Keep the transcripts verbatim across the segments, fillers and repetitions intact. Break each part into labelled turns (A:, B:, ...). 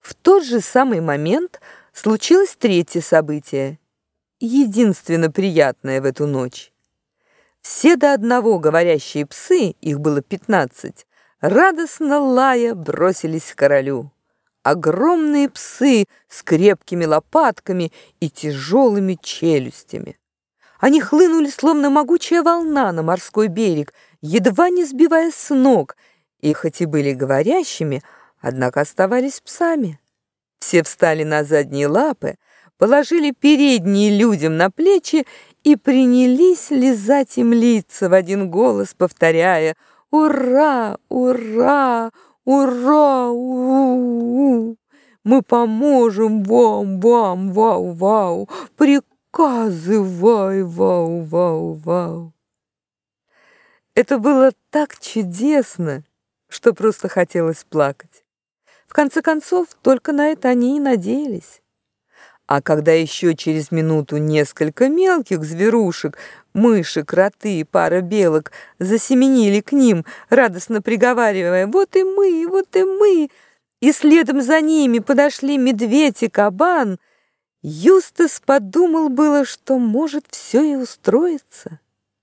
A: В тот же самый момент случилось третье событие, единственно приятное в эту ночь. Все до одного говорящие псы, их было пятнадцать, радостно лая бросились к королю. Огромные псы с крепкими лопатками и тяжелыми челюстями. Они хлынули, словно могучая волна, на морской берег, едва не сбивая с ног, и хоть и были говорящими, однако оставались псами. Все встали на задние лапы, положили передние людям на плечи и принялись лизать им лица в один голос, повторяя: «Ура! Ура! Ура! У-у-у! Мы поможем вам, вам, вау-вау! Приказы, вай-вау-вау-вау!» Это было так чудесно, что просто хотелось плакать. В конце концов, только на это они и надеялись. А когда еще через минуту несколько мелких зверушек, мыши, кроты и пара белок, засеменили к ним, радостно приговаривая: «Вот и мы, вот и мы!» и следом за ними подошли медведь и кабан, Юстас подумал было, что может все и устроиться.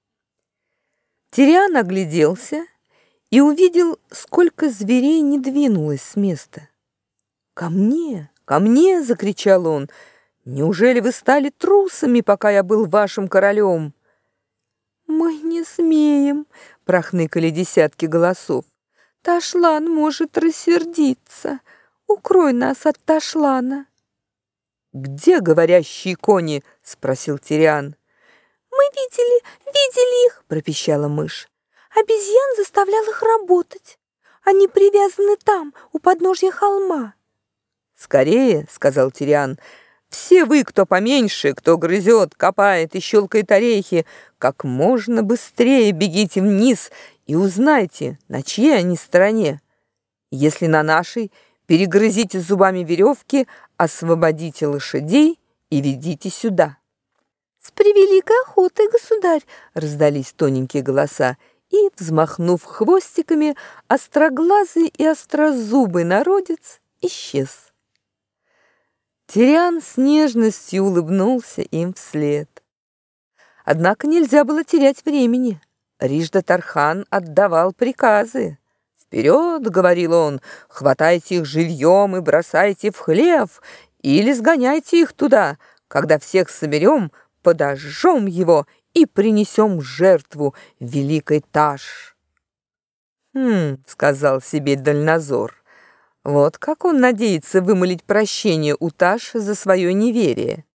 A: Тириан огляделся и увидел, сколько зверей не двинулось с места. «Ко мне, ко мне!» — закричал он. «Неужели вы стали трусами, пока я был вашим королем?» «Мы не смеем!» — прохныкали десятки голосов. «Ташлан может рассердиться. Укрой нас от Ташлана». «Где говорящие кони?» — спросил Тириан.
B: «Мы видели, видели их!» — пропищала мышь. «Обезьян заставлял их работать. Они привязаны там, у подножья холма».
A: «Скорее!» — сказал Тириан. «Все вы, кто поменьше, кто грызет, копает и щелкает орехи, как можно быстрее бегите вниз и узнайте, на чьей они стороне. Если на нашей, перегрызите зубами веревки, освободите лошадей и ведите сюда».
B: «С превеликой охотой, государь!» —
A: раздались тоненькие голоса, и, взмахнув хвостиками, остроглазый и острозубый народец исчез. Тириан с нежностью улыбнулся им вслед. Однако нельзя было терять времени. Рижда-Тархан отдавал приказы. «Вперед!» — говорил он, — «хватайте их живьем и бросайте в хлев, или сгоняйте их туда. Когда всех соберем, подожжем его и принесем жертву великой Таш». «Хм», — сказал себе Дальнозор, — «вот как он надеется вымолить прощение у Таш за свое неверие».